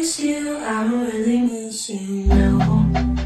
kiss you, I don't really miss you, no.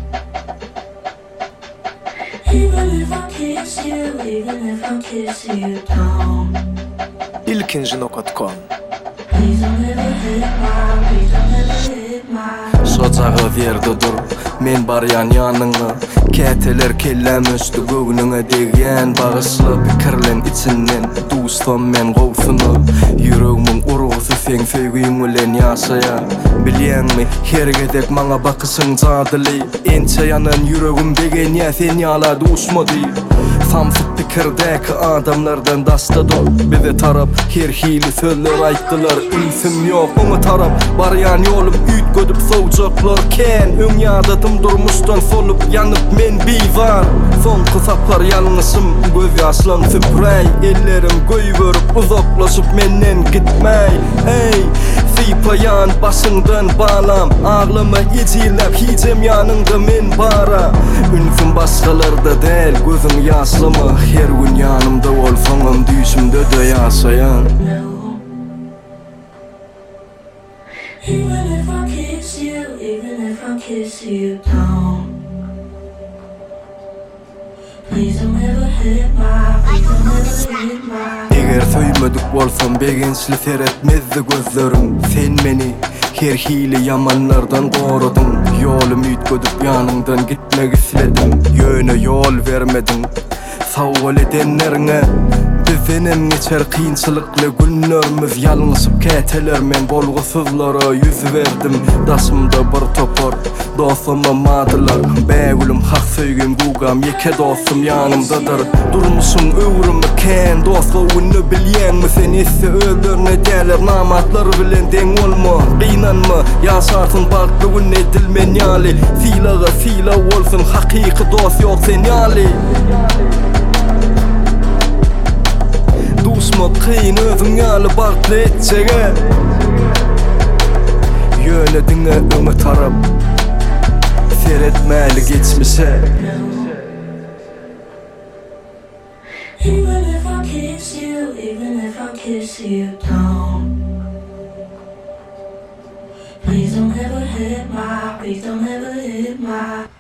Even if I kiss you, even if I kiss you, don't. ilkinji.com Please don't ever hit my, please don't ever hit my. Soçağı verdi dur, men baryan yanına. Käteler kellem üstü gögnüňe degen bagysly pikirlen içinden dostum men gowsuny ýüregimin urusy sen söýgüň bilen ýaşaýar bilýänmi her gedek maňa bakysyň zadyly ençe ýanan ýüregim degen ýa sen ýalady usmady samsyk pikirdäki adamlardan dastadyr bize tarap her hili sözler aýtdylar ülsüm ýok oňa tarap baryan ýolum üýtgödüp sowjaklar ken öň ýadym durmuşdan solup ýanyp men bivar Sonky sapar ýalňysym göz ýaşlan süpräý ellerim göý görüp uzaklaşyp menden gitmäý ey Sipayan başyňdan balam aglama ýetilip hijem ýanyňda men bara Ünsüm başgalarda däl gözüm ýaşlama her gün ýanymda bolsaňam düýşümde de ýaşaýan Even if I kiss you, even if I kiss you, don't. Please don't ever hit my, please don't ever hit my. Eger söýmedik bolsam begensli seretmezdi gözlerim sen meni her hili ýamanlardan goradym ýolum üýtgödüp ýanyňdan gitmek isledim ýöne ýol vermedin sawal edenlerine Bizdenem geçer kynçylykly günlerimiz ýalňysyp käteler men bolgusyzlara ýüz berdim daşymda bir topor dostuma madylar bägülüm hak söýgüm gugam ýeke dostum ýanymdadyr durmuşum öwrümi ken dostlugyny bilýänmi sen isse özlerine däler namatlar bilen deň bolma gynanma ýaşarsyň bagtly gün edilmen ýaly filaga fila bolsun hakyky dost ýok sen ýaly Dusma kıyın özün ýaly bagtly etjege Ýönediňe öňe tarap seretmäli geçmişe Even if I kiss you, even if I kiss you, don't. Please don't ever hit my, please don't ever hit my.